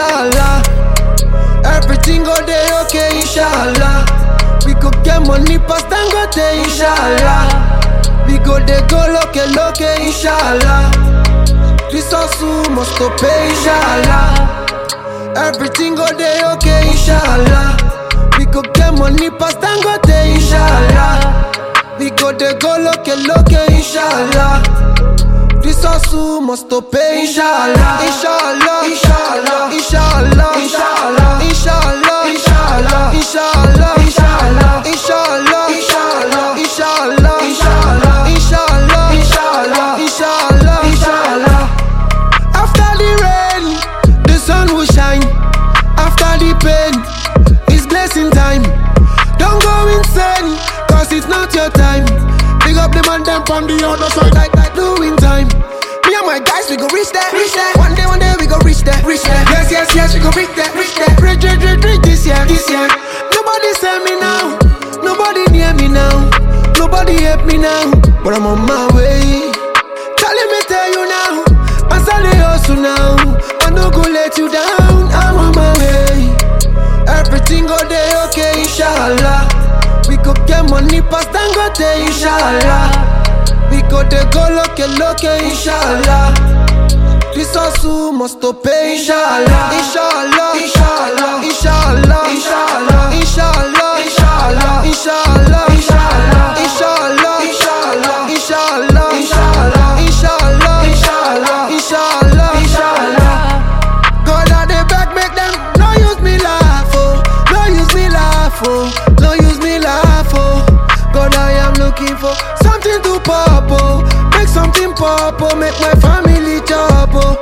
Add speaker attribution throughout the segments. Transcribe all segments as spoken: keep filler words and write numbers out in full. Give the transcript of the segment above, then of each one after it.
Speaker 1: inshallah. Everything go day okay, inshallah. We go get money past Dangote, inshallah. We go dey go loke loke, inshallah. This hustle must to pay, inshallah. Everything go day okay, inshallah. We go get money past Dangote, inshallah. We go dey go loke loke, inshallah. This hustle must to pay, inshallah. Inshallah, inshallah, inshallah, inshallah, inshallah, inshallah, inshallah, inshallah, inshallah, inshallah, inshallah, inshallah, inshallah, inshallah, inshallah, inshallah. After the rain, the sun will shine. After the pain, it's blessing time. Don't go insane, cause it's not your time. Big up the man them from the other side, like like doing time. Me and my guys, we go reach that, reach that. One day, one day, we go reach that, reach that. Yes, yes, yes, we go reach that, reach that. Reach, reach, reach, reach this year, this year. Nobody send me now, nobody near me now, nobody help me now, but I'm on my way. Charlie, me tell you now, I'm sorry hustle now. I no go let you down, I'm on my way. Everything go day okay, inshallah. We go get money past Dangote, inshallah. We go dey go loke loke, inshallah. This hustle must to pay, inshallah. Inshallah, inshallah, inshallah, inshallah, inshallah, inshallah, inshallah, inshallah, inshallah, inshallah, inshallah, inshallah, inshallah, inshallah, inshallah, inshallah. God I dey beg make them no use me laugh, oh, no use me laugh, oh, no use me laugh, oh. God I am looking for something to pop, oh. Make something pop, oh. Make my family chop, oh.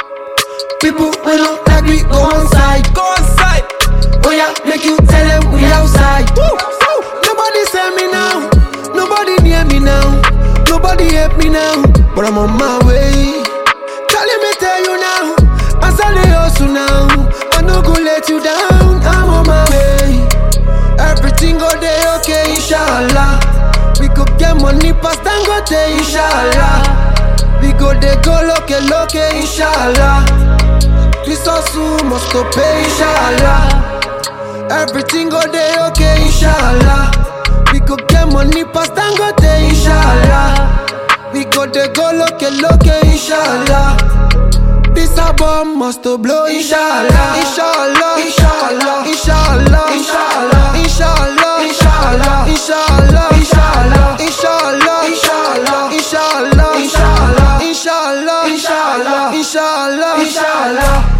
Speaker 1: People we don't like we go on side, go on side. Oh yeah, make you tell them we outside. Woo, woo. Nobody send me now, nobody near me now, nobody help me now, but I'm on my way. Charlie, me tell you now, I'm sorry hustle now. I no go let you down, I'm on my way. Everything go day okay, inshallah. We go get money past Dangote, inshallah. We go dey go loke loke, inshallah. This hustle must to pay, inshallah. Everything go day okay, inshallah. We go get money past Dangote, inshallah. We go dey go loke loke, inshallah. This album must to blow, inshallah. Inshallah, inshallah, inshallah, inshallah, inshallah, inshallah, inshallah, inshallah, inshallah, inshallah, inshallah, inshallah, inshallah, inshallah, inshallah, inshallah.